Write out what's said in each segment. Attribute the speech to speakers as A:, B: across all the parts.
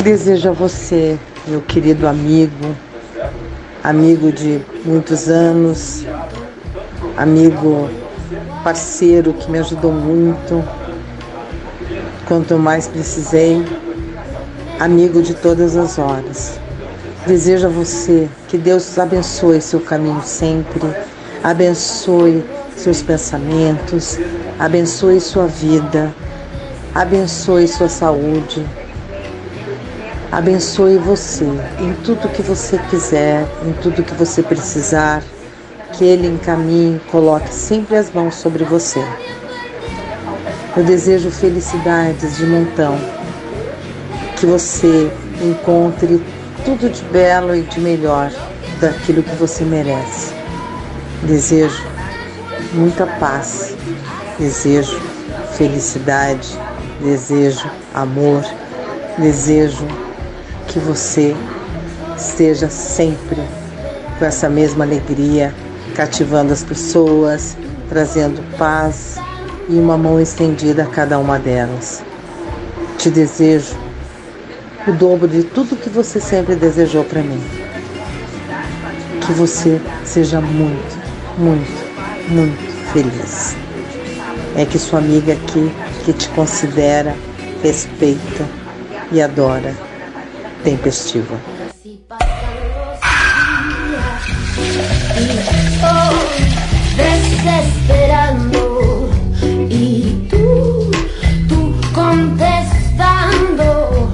A: Desejo a você, meu querido amigo, amigo de muitos anos, amigo parceiro que me ajudou muito, quanto mais precisei, amigo de todas as horas. Desejo a você que Deus abençoe seu caminho sempre, abençoe seus pensamentos, abençoe sua vida, abençoe sua saúde, abençoe você em tudo que você quiser, em tudo que você precisar, que Ele encaminhe, coloque sempre as mãos sobre você. Eu desejo felicidades de montão, que você encontre tudo de belo e de melhor daquilo que você merece. Desejo muita paz, desejo felicidade, desejo amor, desejo que você esteja sempre com essa mesma alegria, cativando as pessoas, trazendo paz e uma mão estendida a cada uma delas. Te desejo o dobro de tudo que você sempre desejou para mim. Que você seja muito, muito, muito feliz. É que sua amiga aqui, que te considera, respeita e adora, Tempestiva.
B: Desesperando y tú contestando,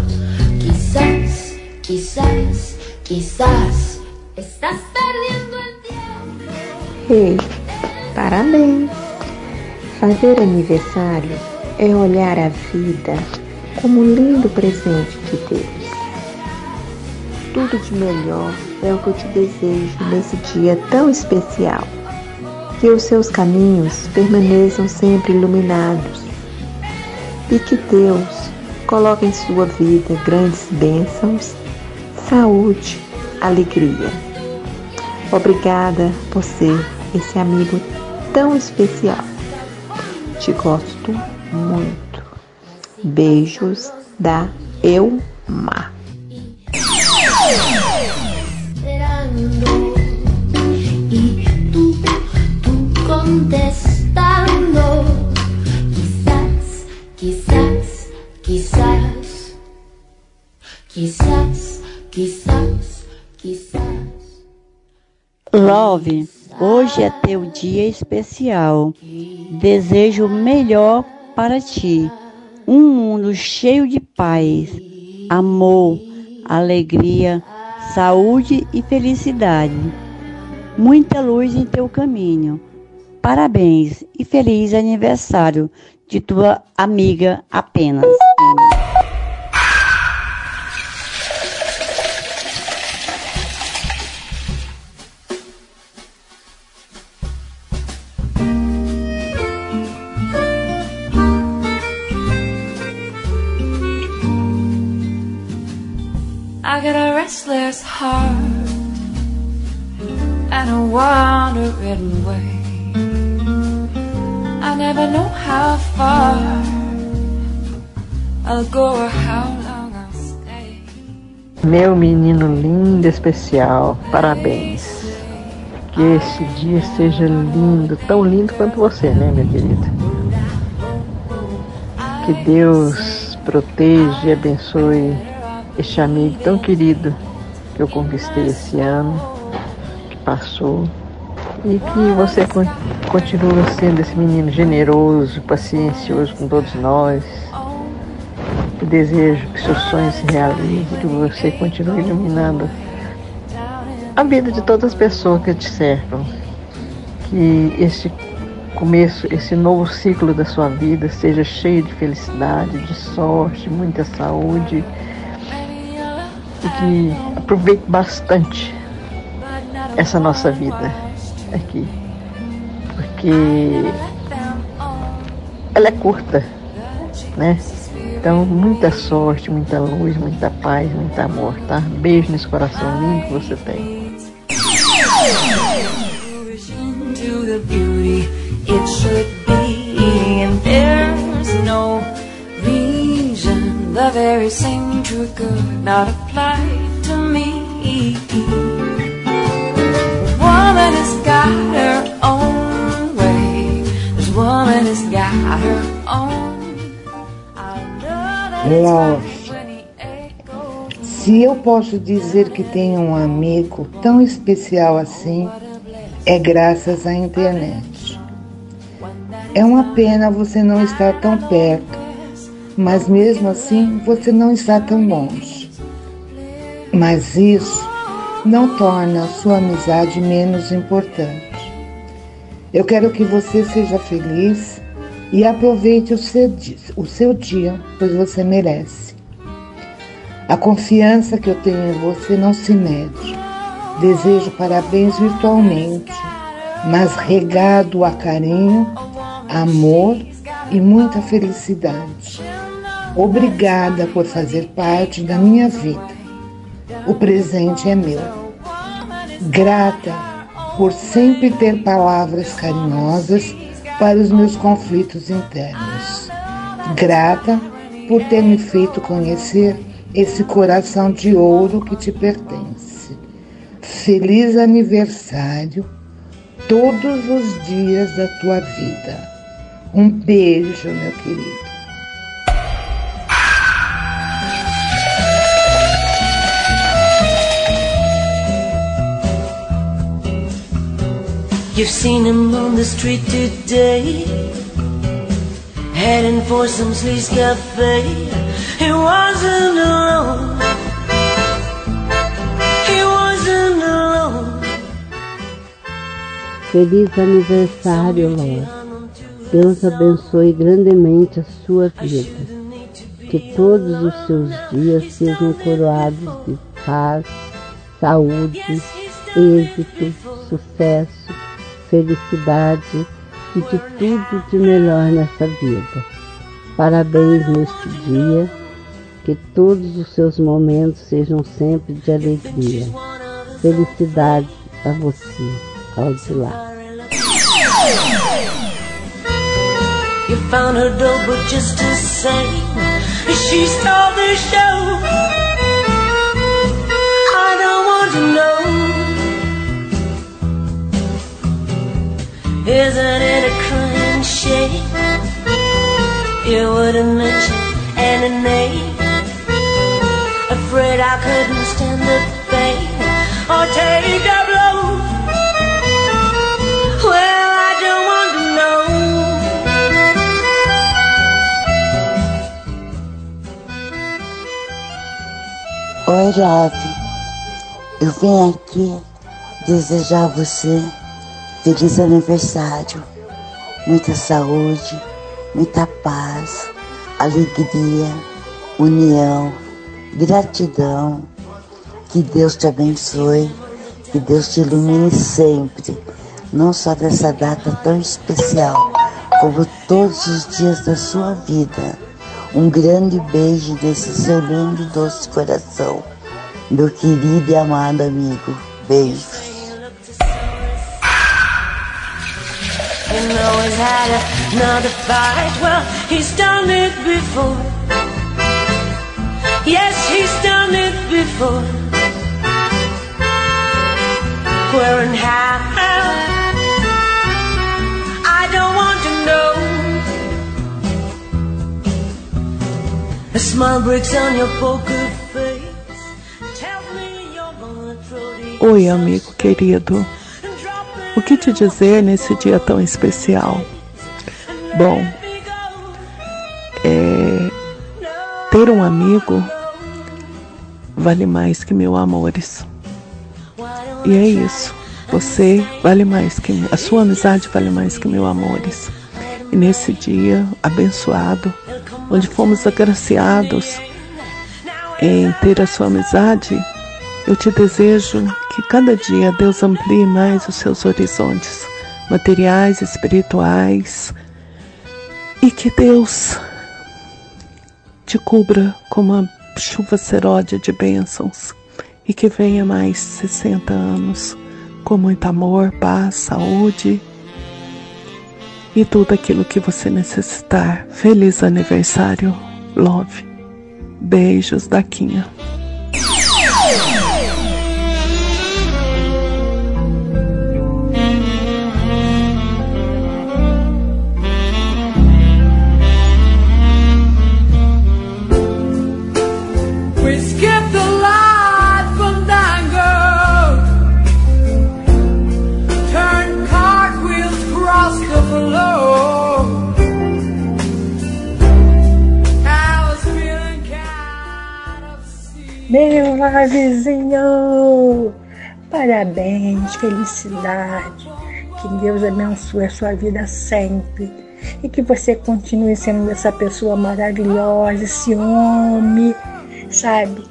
B: quizás estás perdiendo el tiempo.
C: Ei, parabéns! Fazer aniversário é olhar a vida como um lindo presente de Deus. Tudo de melhor é o que eu te desejo nesse dia tão especial. Que os seus caminhos permaneçam sempre iluminados e que Deus coloque em sua vida grandes bênçãos, saúde, alegria. Obrigada por ser esse amigo tão especial. Te gosto muito. Beijos da Elmar.
B: Contestando, quizás.
D: Love, hoje é teu dia especial. Desejo o melhor para ti. Um mundo cheio de paz, amor, alegria, saúde e felicidade. Muita luz em teu caminho. Parabéns e feliz aniversário de tua amiga apenas.
E: I got a restless heart and a wander-ridden way. I never know how far I'll go or how long I'll stay.
F: Meu menino lindo, especial, parabéns. Que esse dia seja lindo, tão lindo quanto você, né, meu querido? Que Deus proteja e abençoe este amigo tão querido que eu conquistei esse ano, que passou. E que você continue sendo esse menino generoso, paciencioso com todos nós. Eu desejo que seus sonhos se realizem, que você continue iluminando a vida de todas as pessoas que te cercam. Que esse começo, esse novo ciclo da sua vida seja cheio de felicidade, de sorte, muita saúde. E que aproveite bastante essa nossa vida aqui, porque ela é curta, né? Então, muita sorte, muita luz, muita paz, muito amor, tá? Beijo nesse coração lindo que você tem.
E: the very same true could not apply to me. Woman has got her own way. This woman has got her own. I know that it's
A: Love.
E: when he echoes.
A: Se eu posso dizer que tenho um amigo tão especial assim, é graças à internet. É uma pena você não estar tão perto, mas mesmo assim você não está tão longe. Mas isso não torna a sua amizade menos importante. Eu quero que você seja feliz e aproveite o seu dia, pois você merece. A confiança que eu tenho em você não se mede. Desejo parabéns virtualmente, mas regado a carinho, amor e muita felicidade. Obrigada por fazer parte da minha vida. O presente é meu. Grata por sempre ter palavras carinhosas para os meus conflitos internos. Grata por ter me feito conhecer esse coração de ouro que te pertence. Feliz aniversário todos os dias da tua vida. Um beijo, meu querido.
G: You've seen him on the street today, heading for some sleaze cafe. He wasn't alone. He wasn't alone.
D: Feliz aniversário, Lore. Deus abençoe grandemente a sua vida. Que todos os seus dias sejam coroados de paz, saúde, êxito, sucesso, felicidade e de tudo de melhor nessa vida. Parabéns neste dia, que todos os seus momentos sejam sempre de alegria. Felicidade a você, Claudilar.
G: You found her dull, but just the same, she stole the show. I don't want to know. Isn't it a crying shame? You wouldn't mention any name. Afraid I couldn't stand the pain or take a blow. Well, I don't want to know.
H: Oi, Love. Eu venho aqui desejar a você feliz aniversário, muita saúde, muita paz, alegria, união, gratidão. Que Deus te abençoe, que Deus te ilumine sempre, não só nessa data tão especial, como todos os dias da sua vida. Um grande beijo desse seu lindo e doce coração, meu querido e amado amigo. Beijos.
G: You know he's had another fight. Well, he's done it before. Yes, he's done it before. Where and how? I don't want to know. A smile breaks on your poker face. Tell me you're gonna throw the
I: Oi, amigo querido. O que te dizer nesse dia tão especial? Bom, ter um amigo vale mais que 1000 amores. E é isso. Você vale mais que... A sua amizade vale mais que 1000 amores. E nesse dia abençoado, onde fomos agraciados em ter a sua amizade, eu te desejo que cada dia Deus amplie mais os seus horizontes materiais, espirituais, e que Deus te cubra com uma chuva seródia de bênçãos, e que venha mais 60 anos com muito amor, paz, saúde e tudo aquilo que você necessitar. Feliz aniversário, Love. Beijos, Daquinha.
J: Meu vizinho, parabéns, felicidade, que Deus abençoe a sua vida sempre e que você continue sendo essa pessoa maravilhosa, esse homem, sabe,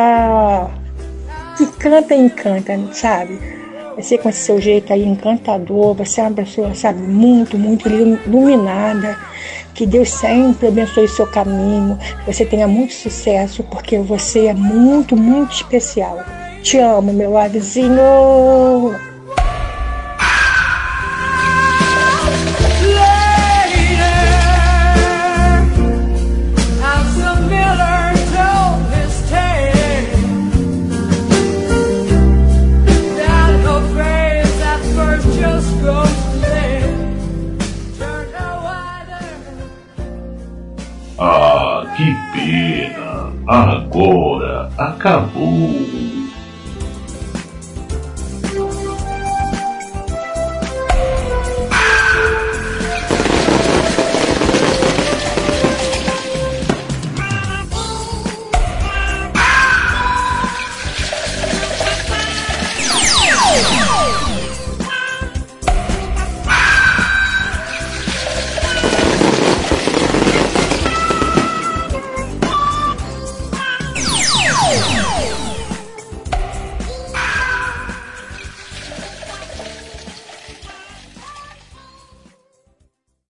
J: que canta e encanta, sabe? Você com esse seu jeito aí encantador, você é uma pessoa, sabe, muito, muito iluminada. Que Deus sempre abençoe o seu caminho, que você tenha muito sucesso, porque você é muito, muito especial. Te amo, meu vizinho!
K: Ah, que pena! Agora acabou!